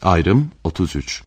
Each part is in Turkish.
Ayrım 33.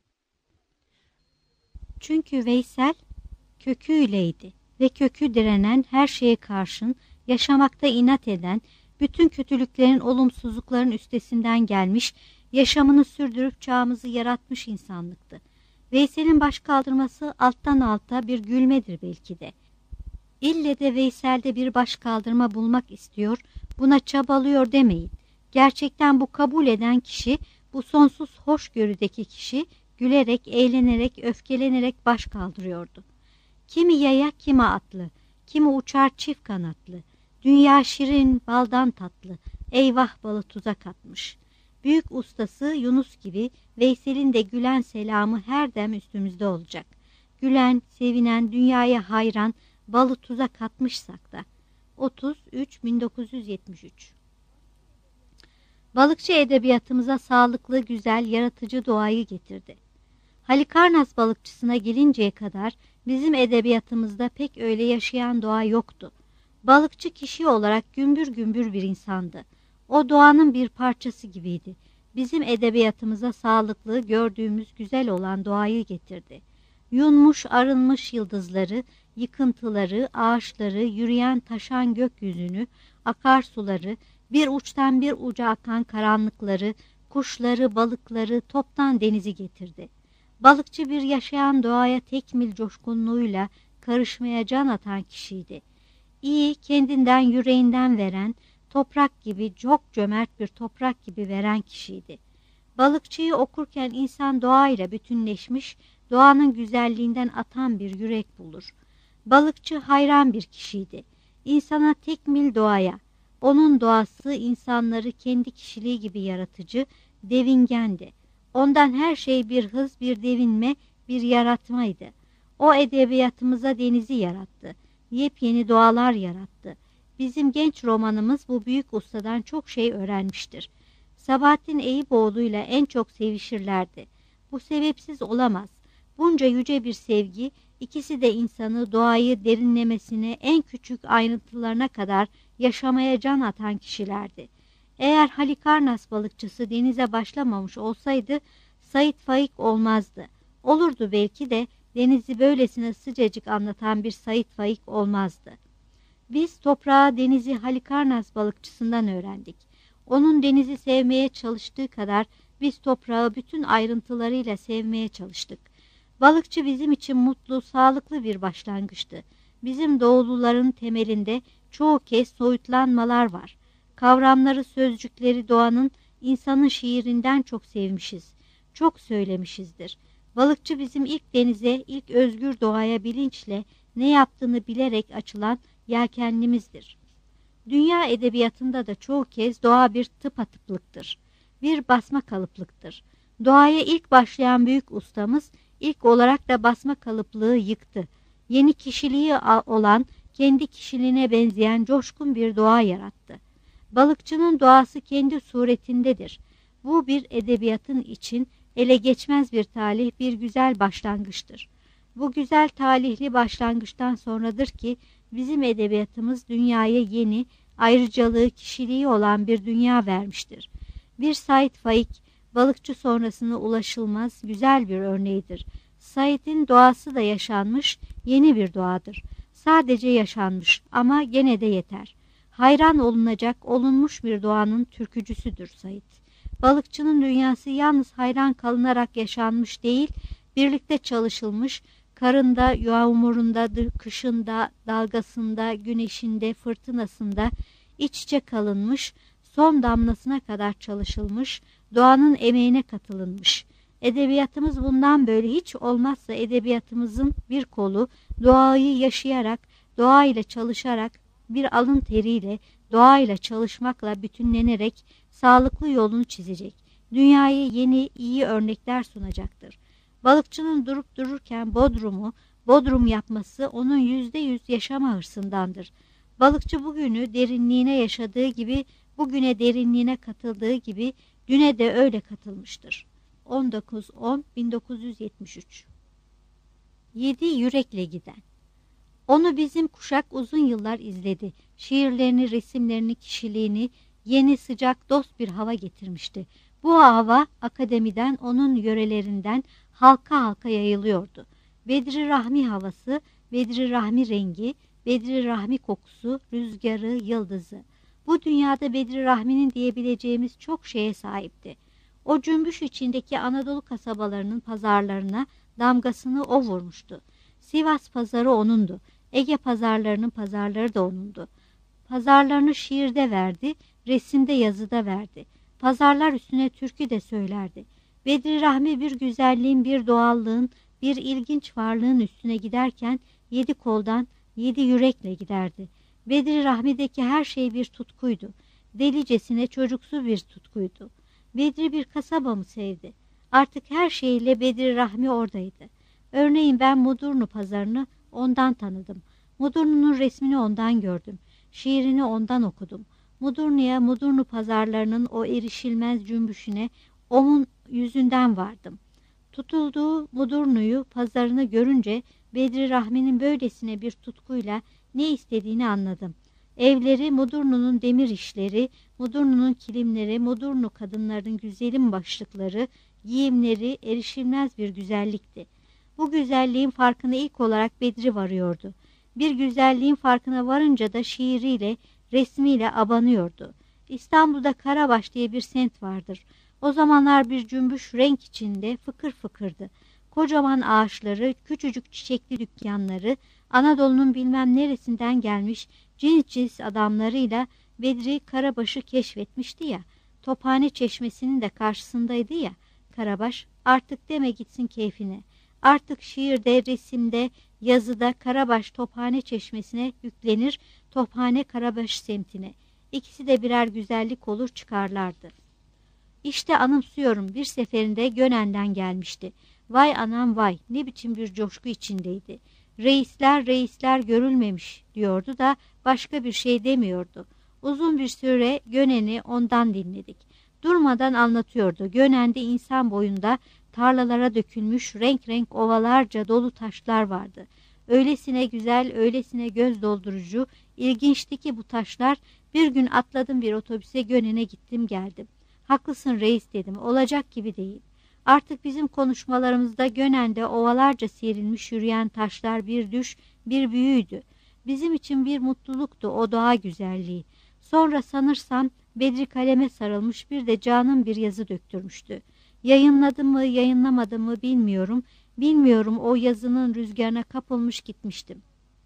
Çünkü Veysel köküyleydi ve kökü direnen, her şeye karşın, yaşamakta inat eden, bütün kötülüklerin, olumsuzlukların üstesinden gelmiş, yaşamını sürdürüp çağımızı yaratmış insanlıktı. Veysel'in baş kaldırması alttan alta bir gülmedir belki de. İlle de Veysel'de bir baş kaldırma bulmak istiyor, buna çabalıyor demeyin. Gerçekten bu kabul eden kişi, bu sonsuz hoşgörüdeki kişi, gülerek, eğlenerek, öfkelenerek baş kaldırıyordu. Kimi yaya, kimi atlı, kimi uçar çift kanatlı. Dünya şirin, baldan tatlı, eyvah balı tuzak atmış. Büyük ustası Yunus gibi Veysel'in de gülen selamı her dem üstümüzde olacak. Gülen, sevinen, dünyaya hayran, balı tuzak atmışsak da. 33-1973. Balıkçı edebiyatımıza sağlıklı, güzel, yaratıcı doğayı getirdi. Halikarnas balıkçısına gelinceye kadar bizim edebiyatımızda pek öyle yaşayan doğa yoktu. Balıkçı kişi olarak gümbür gümbür bir insandı. O doğanın bir parçası gibiydi. Bizim edebiyatımıza sağlıklı, gördüğümüz güzel olan doğayı getirdi. Yunmuş, arınmış yıldızları, yıkıntıları, ağaçları, yürüyen taşan gökyüzünü, akarsuları, bir uçtan bir uca akan karanlıkları, kuşları, balıkları, toptan denizi getirdi. Balıkçı bir yaşayan doğaya tekmil coşkunluğuyla karışmaya can atan kişiydi. İyi, kendinden yüreğinden veren, toprak gibi, çok cömert bir toprak gibi veren kişiydi. Balıkçıyı okurken insan doğayla bütünleşmiş, doğanın güzelliğinden atan bir yürek bulur. Balıkçı hayran bir kişiydi. İnsana tekmil doğaya, onun doğası insanları kendi kişiliği gibi yaratıcı, devingendi. Ondan her şey bir hız, bir devinme, bir yaratmaydı. O edebiyatımıza denizi yarattı. Yepyeni doğalar yarattı. Bizim genç romanımız bu büyük ustadan çok şey öğrenmiştir. Sabahattin Eyüboğlu'yla en çok sevişirlerdi. Bu sebepsiz olamaz. Bunca yüce bir sevgi, ikisi de insanı doğayı derinlemesine en küçük ayrıntılarına kadar yaşamaya can atan kişilerdi. Eğer Halikarnas balıkçısı denize başlamamış olsaydı Sait Faik olmazdı. Olurdu belki de denizi böylesine sıcacık anlatan bir Sait Faik olmazdı. Biz toprağı, denizi Halikarnas balıkçısından öğrendik. Onun denizi sevmeye çalıştığı kadar biz toprağı bütün ayrıntılarıyla sevmeye çalıştık. Balıkçı bizim için mutlu, sağlıklı bir başlangıçtı. Bizim doğuluların temelinde çoğu kez soyutlanmalar var. Kavramları, sözcükleri doğanın, insanın şiirinden çok sevmişiz. Çok söylemişizdir. Balıkçı bizim ilk denize, ilk özgür doğaya bilinçle ne yaptığını bilerek açılan yelkenlimizdir. Dünya edebiyatında da çoğu kez doğa bir tıpatıplıktır. Bir basma kalıplıktır. Doğaya ilk başlayan büyük ustamız ilk olarak da basma kalıplığı yıktı. Yeni kişiliği olan, kendi kişiliğine benzeyen coşkun bir doğa yarattı. Balıkçının doğası kendi suretindedir. Bu bir edebiyatın için ele geçmez bir talih, bir güzel başlangıçtır. Bu güzel talihli başlangıçtan sonradır ki bizim edebiyatımız dünyaya yeni, ayrıcalığı, kişiliği olan bir dünya vermiştir. Bir Sait Faik, balıkçı sonrasına ulaşılmaz güzel bir örneğidir. Sait'in doğası da yaşanmış, yeni bir doğadır. Sadece yaşanmış ama gene de yeter. Hayran olunacak, olunmuş bir doğanın türkücüsüdür Sait. Balıkçının dünyası yalnız hayran kalınarak yaşanmış değil, birlikte çalışılmış, karında, yağmurunda, kışında, dalgasında, güneşinde, fırtınasında iç içe kalınmış, son damlasına kadar çalışılmış, doğanın emeğine katılınmış. Edebiyatımız bundan böyle, hiç olmazsa edebiyatımızın bir kolu doğayı yaşayarak, doğayla çalışarak, bir alın teriyle, doğayla çalışmakla bütünlenerek sağlıklı yolunu çizecek. Dünyaya yeni, iyi örnekler sunacaktır. Balıkçının durup dururken Bodrum yapması onun %100 yaşama hırsındandır. Balıkçı bugünü derinliğine yaşadığı gibi, bugüne derinliğine katıldığı gibi, düne de öyle katılmıştır. 19-10-1973. 7 yürekle giden. Onu bizim kuşak uzun yıllar izledi. Şiirlerini, resimlerini, kişiliğini yeni, sıcak, dost bir hava getirmişti. Bu hava akademiden, onun yörelerinden halka halka yayılıyordu. Bedri Rahmi havası, Bedri Rahmi rengi, Bedri Rahmi kokusu, rüzgarı, yıldızı. Bu dünyada Bedri Rahmi'nin diyebileceğimiz çok şeye sahipti. O cümbüş içindeki Anadolu kasabalarının pazarlarına damgasını o vurmuştu. Sivas pazarı onundu. Ege pazarlarının pazarları da onundu. Pazarlarını şiirde verdi, resimde, yazıda verdi. Pazarlar üstüne türkü de söylerdi. Bedri Rahmi bir güzelliğin, bir doğallığın, bir ilginç varlığın üstüne giderken 7 koldan 7 yürekle giderdi. Bedri Rahmi'deki her şey bir tutkuydu. Delicesine çocuksu bir tutkuydu. Bedri bir kasaba mı sevdi? Artık her şeyle Bedri Rahmi oradaydı. Örneğin ben Mudurnu pazarını ondan tanıdım. Mudurnu'nun resmini ondan gördüm. Şiirini ondan okudum. Mudurnu'ya, Mudurnu pazarlarının o erişilmez cümbüşüne onun yüzünden vardım. Tutulduğu Mudurnu'yu, pazarını görünce Bedri Rahmi'nin böylesine bir tutkuyla ne istediğini anladım. Evleri, Mudurnu'nun demir işleri, Mudurnu'nun kilimleri, Mudurnu kadınlarının güzelim başlıkları, giyimleri erişilmez bir güzellikti. Bu güzelliğin farkına ilk olarak Bedri varıyordu. Bir güzelliğin farkına varınca da şiiriyle, resmiyle abanıyordu. İstanbul'da Karabaş diye bir semt vardır. O zamanlar bir cümbüş renk içinde fıkır fıkırdı. Kocaman ağaçları, küçücük çiçekli dükkanları, Anadolu'nun bilmem neresinden gelmiş cins cins adamlarıyla Bedri Karabaş'ı keşfetmişti ya. Tophane Çeşmesi'nin de karşısındaydı ya. Karabaş artık deme gitsin keyfine. Artık şiirde, resimde, yazıda Karabaş Tophane Çeşmesi'ne yüklenir, Tophane Karabaş semtine. İkisi de birer güzellik olur çıkarlardı. İşte anımsıyorum, bir seferinde Gönen'den gelmişti. Vay anam vay, ne biçim bir coşku içindeydi. Reisler reisler görülmemiş diyordu da başka bir şey demiyordu. Uzun bir süre Gönen'i ondan dinledik. Durmadan anlatıyordu. Gönen'de insan boyunda tarlalara dökülmüş renk renk ovalarca dolu taşlar vardı. Öylesine güzel, öylesine göz doldurucu, ilginçti ki bu taşlar. Bir gün atladım bir otobüse, Gönen'e gittim geldim. Haklısın reis dedim, olacak gibi değil. Artık bizim konuşmalarımızda Gönen'de ovalarca serilmiş yürüyen taşlar bir düş, bir büyüydü. Bizim için bir mutluluktu o doğa güzelliği. Sonra sanırsam Bedri kaleme sarılmış bir de canım bir yazı döktürmüştü. Yayınladım mı yayınlamadım mı bilmiyorum. Bilmiyorum, o yazının rüzgarına kapılmış gitmiştim.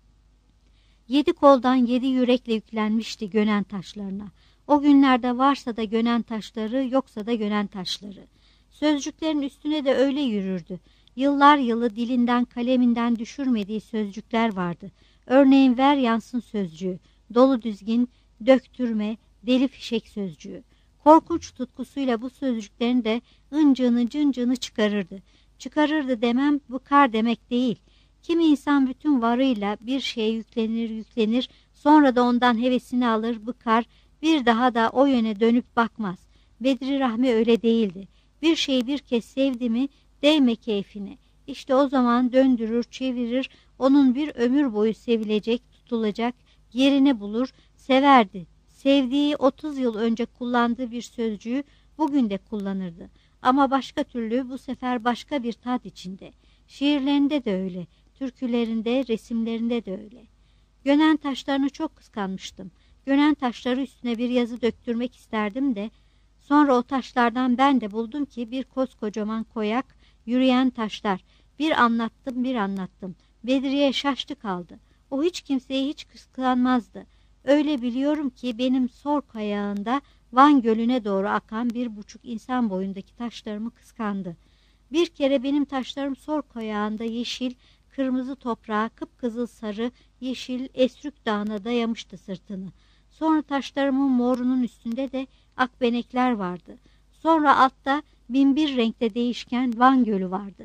7 koldan 7 yürekle yüklenmişti Gönen taşlarına. O günlerde varsa da Gönen taşları, yoksa da Gönen taşları. Sözcüklerin üstüne de öyle yürürdü. Yıllar yılı dilinden kaleminden düşürmediği sözcükler vardı. Örneğin ver yansın sözcüğü, dolu düzgün, döktürme, deli fişek sözcüğü. Korkunç tutkusuyla bu sözcüklerin de ıncığını cıncığını çıkarırdı. Çıkarırdı demem bıkar demek değil. Kimi insan bütün varıyla bir şeye yüklenir, sonra da ondan hevesini alır, bıkar, bir daha da o yöne dönüp bakmaz. Bedri Rahmi öyle değildi. Bir şeyi bir kez sevdi mi değme keyfine. İşte o zaman döndürür, çevirir, onun bir ömür boyu sevilecek, tutulacak yerini bulur, severdi. Sevdiği 30 yıl önce kullandığı bir sözcüğü bugün de kullanırdı. Ama başka türlü, bu sefer başka bir tat içinde. Şiirlerinde de öyle, türkülerinde, resimlerinde de öyle. Gönen taşlarını çok kıskanmıştım. Gönen taşları üstüne bir yazı döktürmek isterdim de, sonra o taşlardan ben de buldum ki bir koskocaman koyak, yürüyen taşlar. Bir anlattım, bir anlattım. Bedriye şaştı kaldı. O hiç kimseyi hiç kıskanmazdı. Öyle biliyorum ki benim Sor kayağında Van Gölü'ne doğru akan 1,5 insan boyundaki taşlarımı kıskandı. Bir kere benim taşlarım Sor kayağında yeşil, kırmızı toprağa, kıpkızıl sarı, yeşil Esrük Dağı'na dayamıştı sırtını. Sonra taşlarımın morunun üstünde de akbenekler vardı. Sonra altta 1001 renkte değişken Van Gölü vardı.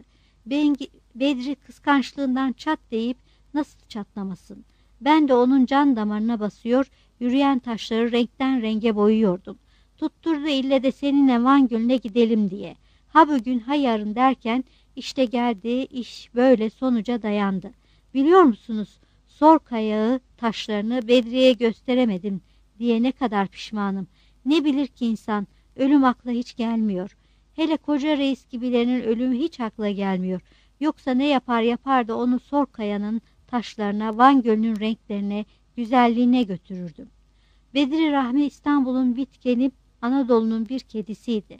Bedri kıskançlığından çat deyip nasıl çatlamasın? Ben de onun can damarına basıyor, yürüyen taşları renkten renge boyuyordum. Tutturdu ille de seninle Van Gölü'ne gidelim diye. Ha bugün ha yarın derken işte geldi, iş böyle sonuca dayandı. Biliyor musunuz, Sor kayağı taşlarını Bedriye'ye gösteremedim diye ne kadar pişmanım. Ne bilir ki insan, Ölüm akla hiç gelmiyor. Hele koca reis gibilerinin ölümü hiç akla gelmiyor. Yoksa ne yapar yapar da onu Sorkaya'nın taşlarına, Van Gölü'nün renklerine, güzelliğine götürürdüm. Bedri Rahmi İstanbul'un bitkeni, Anadolu'nun bir kedisiydi.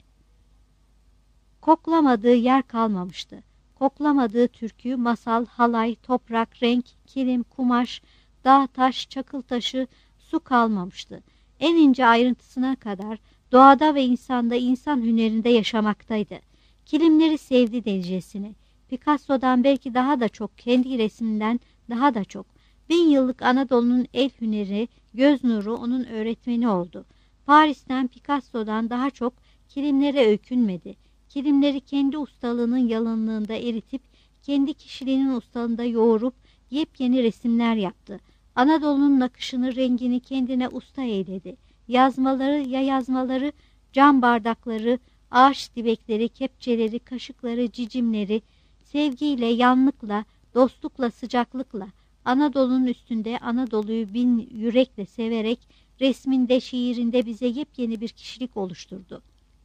Koklamadığı yer kalmamıştı. Koklamadığı türkü, masal, halay, toprak, renk, kilim, kumaş, dağ taş, çakıl taşı, su kalmamıştı. En ince ayrıntısına kadar doğada ve insanda, insan hünerinde yaşamaktaydı. Kilimleri sevdi delicesine. Picasso'dan belki daha da çok, kendi resminden daha da çok. 1000 yıllık Anadolu'nun el hüneri, göz nuru onun öğretmeni oldu. Paris'ten, Picasso'dan daha çok kilimlere öykünmedi. Kilimleri kendi ustalığının yalınlığında eritip, kendi kişiliğinin ustalığında yoğurup yepyeni resimler yaptı. Anadolu'nun nakışını, rengini kendine usta eyledi. Yazmaları, ya yazmaları, cam bardakları, ağaç dibekleri, kepçeleri, kaşıkları, cicimleri, sevgiyle, yanlıkla, dostlukla, sıcaklıkla, Anadolu'nun üstünde Anadolu'yu bin yürekle severek, resminde, şiirinde bize yepyeni bir kişilik oluşturdu.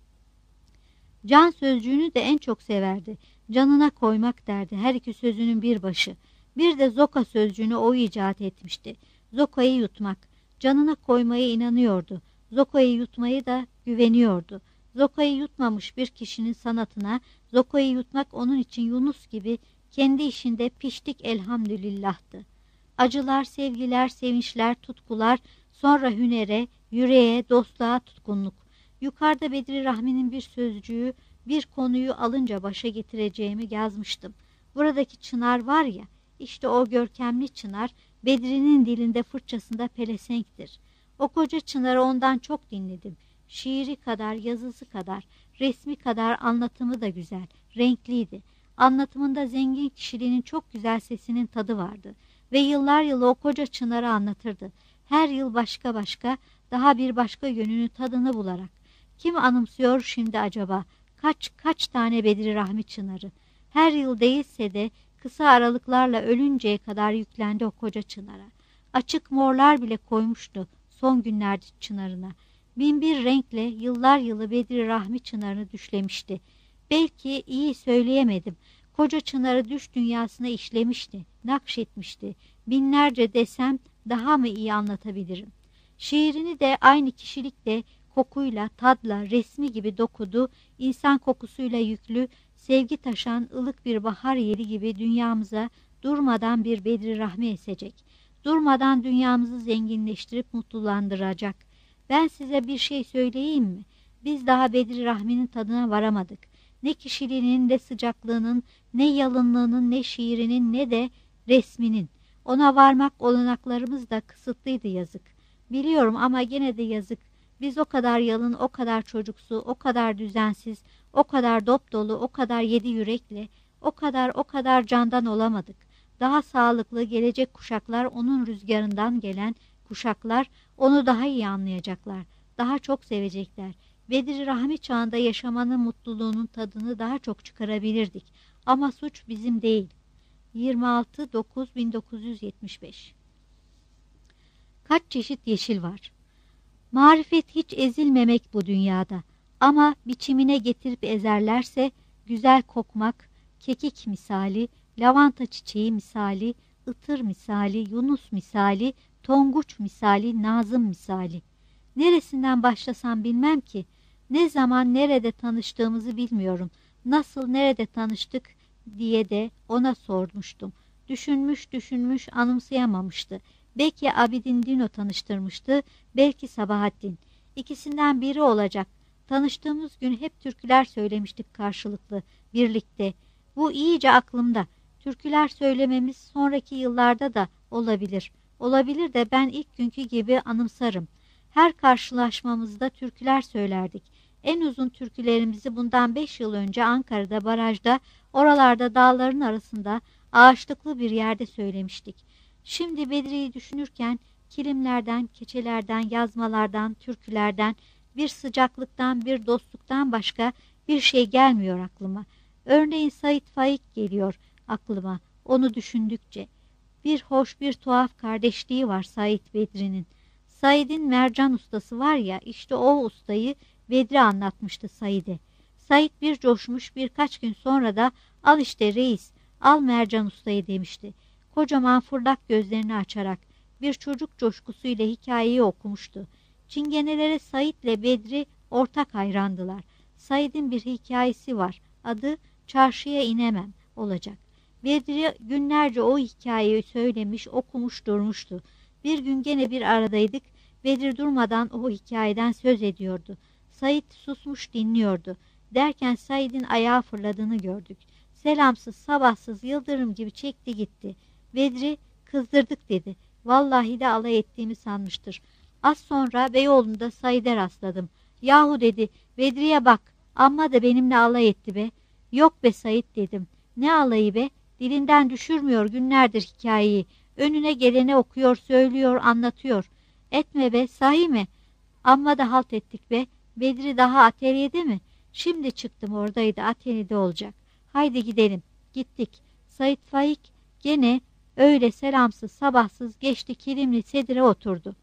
Can sözcüğünü de en çok severdi. Canına koymak derdi, her iki sözünün bir başı. Bir de zoka sözcüğünü o icat etmişti. Zokayı yutmak. Canına koymaya inanıyordu. Zokayı yutmayı da güveniyordu. Zokayı yutmamış bir kişinin sanatına, zokayı yutmak onun için Yunus gibi kendi işinde piştik elhamdülillah'tı. Acılar, sevgiler, sevinçler, tutkular, sonra hünere, yüreğe, dostluğa tutkunluk. Yukarıda Bedri Rahmi'nin bir sözcüğü, bir konuyu alınca başa getireceğimi yazmıştım. Buradaki çınar var ya, işte o görkemli çınar, Bedri'nin dilinde fırçasında pelesenktir. O koca çınarı ondan çok dinledim. Şiiri kadar, yazısı kadar, resmi kadar anlatımı da güzel, renkliydi. Anlatımında zengin kişiliğinin çok güzel sesinin tadı vardı. Ve yıllar yılı o koca çınarı anlatırdı. Her yıl başka başka, daha bir başka yönünü, tadını bularak. Kim anımsıyor şimdi acaba? Kaç tane Bedri Rahmi çınarı? Her yıl değilse de kısa aralıklarla ölünceye kadar yüklendi o koca çınara. Açık morlar bile koymuştu son günlerde çınarına. Bin bir renkle yıllar yılı Bedri Rahmi çınarını düşlemişti. Belki iyi söyleyemedim. Koca çınarı düş dünyasına işlemişti, nakşetmişti. Binlerce desem daha mı iyi anlatabilirim? Şiirini de aynı kişilikle, kokuyla, tadla, resmi gibi dokudu, insan kokusuyla yüklü, sevgi taşan ılık bir bahar yeli gibi dünyamıza durmadan bir Bedri Rahmi esecek. Durmadan dünyamızı zenginleştirip mutlulandıracak. Ben size bir şey söyleyeyim mi? Biz daha Bedri Rahmi'nin tadına varamadık. Ne kişiliğinin, ne sıcaklığının, ne yalınlığının, ne şiirinin, ne de resminin. Ona varmak olanaklarımız da kısıtlıydı, yazık. Biliyorum ama gene de yazık. Biz o kadar yalın, o kadar çocuksu, o kadar düzensiz, o kadar dop dolu, o kadar yedi yürekle, o kadar candan olamadık. Daha sağlıklı gelecek kuşaklar, onun rüzgarından gelen kuşaklar onu daha iyi anlayacaklar, daha çok sevecekler. Bedri Rahmi çağında yaşamanın mutluluğunun tadını daha çok çıkarabilirdik. Ama suç bizim değil. 26.9.1975. Kaç çeşit yeşil var. Marifet hiç ezilmemek bu dünyada. Ama biçimine getirip ezerlerse güzel kokmak, kekik misali, lavanta çiçeği misali, ıtır misali, Yunus misali, tonguç misali, Nazım misali. Neresinden başlasam bilmem ki. Ne zaman nerede tanıştığımızı bilmiyorum. Nasıl nerede tanıştık diye de ona sormuştum. Düşünmüş anımsayamamıştı. Belki Abidin Dino tanıştırmıştı, belki Sabahattin. İkisinden biri olacak. Tanıştığımız gün hep türküler söylemiştik karşılıklı, birlikte. Bu iyice aklımda. Türküler söylememiz sonraki yıllarda da olabilir. Olabilir de ben ilk günkü gibi anımsarım. Her karşılaşmamızda türküler söylerdik. En uzun türkülerimizi bundan 5 yıl önce Ankara'da, barajda, oralarda dağların arasında, ağaçlıklı bir yerde söylemiştik. Şimdi Bedri'yi düşünürken kilimlerden, keçelerden, yazmalardan, türkülerden, bir sıcaklıktan, bir dostluktan başka bir şey gelmiyor aklıma. Örneğin Sait Faik geliyor aklıma onu düşündükçe. Bir hoş, bir tuhaf kardeşliği var Sait Bedri'nin. Said'in mercan ustası var ya, işte o ustayı Bedri anlatmıştı Said'e. Said bir coşmuş, birkaç gün sonra da al işte reis, al Mercan Usta'yı demişti. Kocaman fırlak gözlerini açarak bir çocuk coşkusuyla hikayeyi okumuştu. Çingenelere Said'le Bedri ortak hayrandılar. Said'in bir hikayesi var. Adı Çarşıya İnemem olacak. Bedri günlerce o hikayeyi söylemiş, okumuş durmuştu. Bir gün gene bir aradaydık. Bedri durmadan o hikayeden söz ediyordu. Said susmuş dinliyordu. Derken Said'in ayağa fırladığını gördük. Selamsız, sabahsız, yıldırım gibi çekti gitti. Bedri kızdırdık dedi. Vallahi de alay ettiğimi sanmıştır. Az sonra Beyoğlu'nda Said'e rastladım. Yahu dedi, Bedri'ye bak, amma da benimle alay etti be. Yok be Said dedim. Ne alayı be? Dilinden düşürmüyor günlerdir hikayeyi. Önüne gelene okuyor, söylüyor, anlatıyor. Etme be, sahi mi? Amma da halt ettik be. Bedri daha atölyede mi? Şimdi çıktım, oradaydı, atölyede olacak. Haydi gidelim. Gittik. Said Faik gene öyle selamsız sabahsız geçti, kilimli sedire oturdu.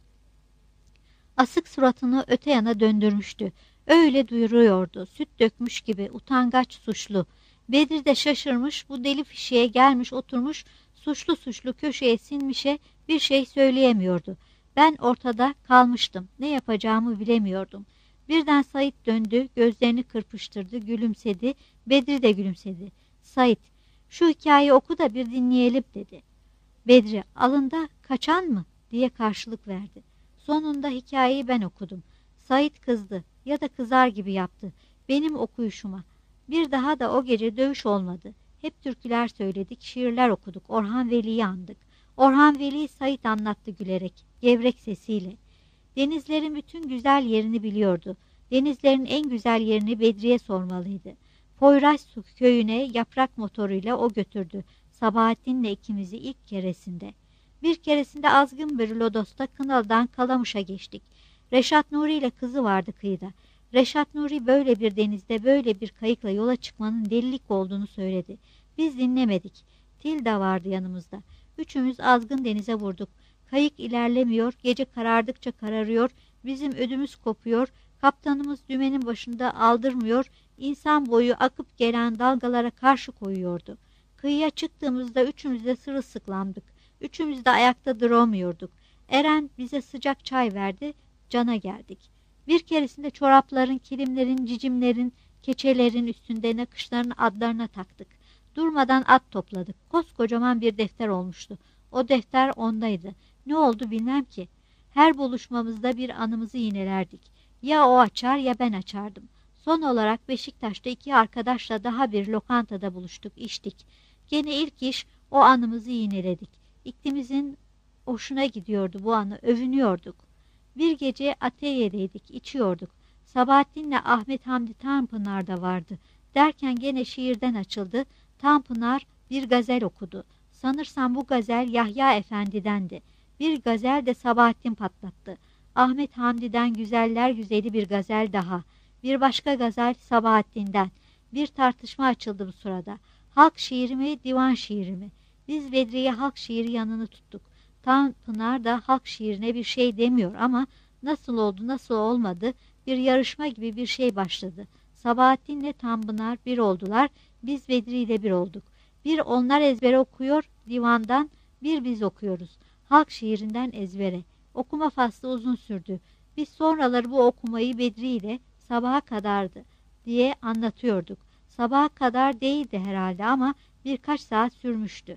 Asık suratını öte yana döndürmüştü. Öyle duyuruyordu. Süt dökmüş gibi, utangaç, suçlu. Bedri de şaşırmış, bu deli fişiğe gelmiş oturmuş, suçlu suçlu köşeye sinmişe bir şey söyleyemiyordu. Ben ortada kalmıştım. Ne yapacağımı bilemiyordum. Birden Said döndü, gözlerini kırpıştırdı, gülümsedi. Bedri de gülümsedi. Said, şu hikayeyi oku da bir dinleyelim dedi. Bedri, alında kaçan mı diye karşılık verdi. Sonunda hikayeyi ben okudum. Said kızdı ya da kızar gibi yaptı benim okuyuşuma. Bir daha da o gece dövüş olmadı. Hep türküler söyledik, şiirler okuduk, Orhan Veli'yi andık. Orhan Veli'yi Said anlattı gülerek, gevrek sesiyle. Denizlerin bütün güzel yerini biliyordu. Denizlerin en güzel yerini Bedri'ye sormalıydı. Poyraz köyüne yaprak motoruyla o götürdü. Sabahattin'le ikimizi ilk keresinde. Bir keresinde azgın bir lodosta Kınalı'dan Kalamış'a geçtik. Reşat Nuri ile kızı vardı kıyıda. Reşat Nuri böyle bir denizde böyle bir kayıkla yola çıkmanın delilik olduğunu söyledi. Biz dinlemedik. Tilda vardı yanımızda. Üçümüz azgın denize vurduk. Kayık ilerlemiyor, gece karardıkça kararıyor, bizim ödümüz kopuyor, kaptanımız dümenin başında aldırmıyor, insan boyu akıp gelen dalgalara karşı koyuyordu. Kıyıya çıktığımızda üçümüz de sırılsıklamdık. Üçümüz de ayakta duramıyorduk. Eren bize sıcak çay verdi, cana geldik. Bir keresinde çorapların, kilimlerin, cicimlerin, keçelerin üstünde nakışların adlarına taktık. Durmadan at topladık. Koskocaman bir defter olmuştu. O defter ondaydı. Ne oldu bilmem ki. Her buluşmamızda bir anımızı yinelerdik. Ya o açar ya ben açardım. Son olarak Beşiktaş'ta iki arkadaşla daha bir lokantada buluştuk, içtik. Gene ilk iş o anımızı yineledik. İklimizin hoşuna gidiyordu bu anı, övünüyorduk. Bir gece atölyedeydik, içiyorduk. Sabahattin'le Ahmet Hamdi Tanpınar da vardı. Derken gene şiirden açıldı. Tanpınar bir gazel okudu. Sanırsam bu gazel Yahya Efendi'dendi. Bir gazel de Sabahattin patlattı. Ahmet Hamdi'den güzeller güzeli bir gazel daha. Bir başka gazel Sabahattin'den. Bir tartışma açıldı bu sırada. Halk şiiri mi, divan şiiri mi? Biz Bedriye halk şiiri yanını tuttuk. Tanpınar da halk şiirine bir şey demiyor ama nasıl oldu nasıl olmadı bir yarışma gibi bir şey başladı. Sabahattin'le Tanpınar bir oldular, biz Bedri ile bir olduk. Bir onlar ezbere okuyor divandan, bir biz okuyoruz. Halk şiirinden ezbere. Okuma faslı uzun sürdü. Biz sonraları bu okumayı Bedri ile sabaha kadardı diye anlatıyorduk. Sabaha kadar değildi herhalde ama birkaç saat sürmüştü.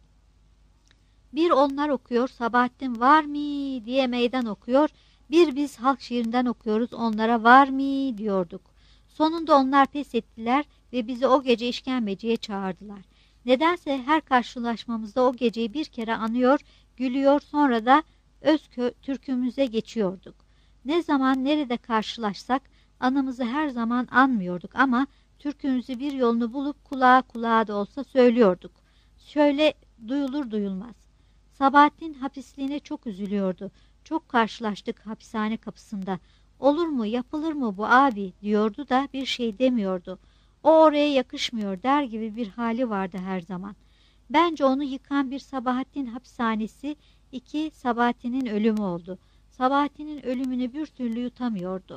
Bir onlar okuyor, Sabahattin var mı diye meydan okuyor. Bir biz halk şiirinden okuyoruz, onlara var mı diyorduk. Sonunda onlar pes ettiler ve bizi o gece işkembeciye çağırdılar. Nedense her karşılaşmamızda o geceyi bir kere anıyor, gülüyor, sonra da öz türkümüze geçiyorduk. Ne zaman nerede karşılaşsak anımızı her zaman anmıyorduk ama türkümüzü bir yolunu bulup kulağa kulağa da olsa söylüyorduk. Şöyle duyulur duyulmaz. Sabahattin hapisliğine çok üzülüyordu. Çok karşılaştık hapishane kapısında. Olur mu, yapılır mı bu abi diyordu da bir şey demiyordu. O oraya yakışmıyor der gibi bir hali vardı her zaman. Bence onu yıkan bir Sabahattin hapishanesi, iki Sabahattin'in ölümü oldu. Sabahattin'in ölümünü bir türlü yutamıyordu.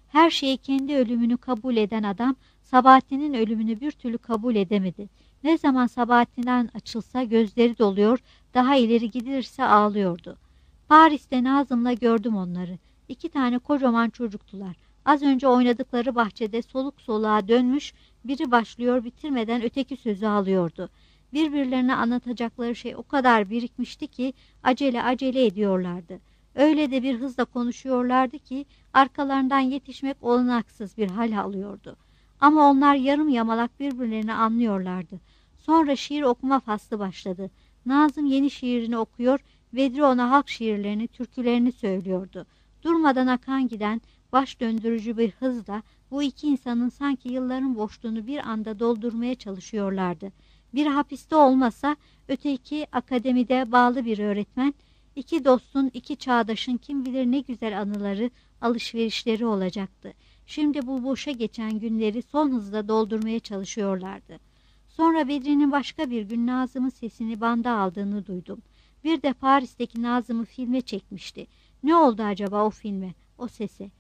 Her şeyi kendi ölümünü kabul eden adam Sabahattin'in ölümünü bir türlü kabul edemedi. Ne zaman Sabahattin'den açılsa gözleri doluyor, daha ileri gidilirse ağlıyordu. Paris'te Nazım'la gördüm onları. 2 tane kocaman çocuktular. Az önce oynadıkları bahçede soluk soluğa dönmüş, biri başlıyor bitirmeden öteki sözü alıyordu. Birbirlerine anlatacakları şey o kadar birikmişti ki acele acele ediyorlardı. Öyle de bir hızla konuşuyorlardı ki arkalarından yetişmek olanaksız bir hal alıyordu. Ama onlar yarım yamalak birbirlerini anlıyorlardı. Sonra şiir okuma faslı başladı. Nazım yeni şiirini okuyor, Bedri ona halk şiirlerini, türkülerini söylüyordu. Durmadan akan giden, baş döndürücü bir hızla bu iki insanın sanki yılların boşluğunu bir anda doldurmaya çalışıyorlardı. Biri hapiste olmasa, öteki akademide bağlı bir öğretmen, iki dostun, iki çağdaşın kim bilir ne güzel anıları, alışverişleri olacaktı. Şimdi bu boşa geçen günleri son hızla doldurmaya çalışıyorlardı. Sonra Bedri'nin başka bir gün Nazım'ın sesini banda aldığını duydum. Bir de Paris'teki Nazım'ı filme çekmişti. Ne oldu acaba o filme, o sese?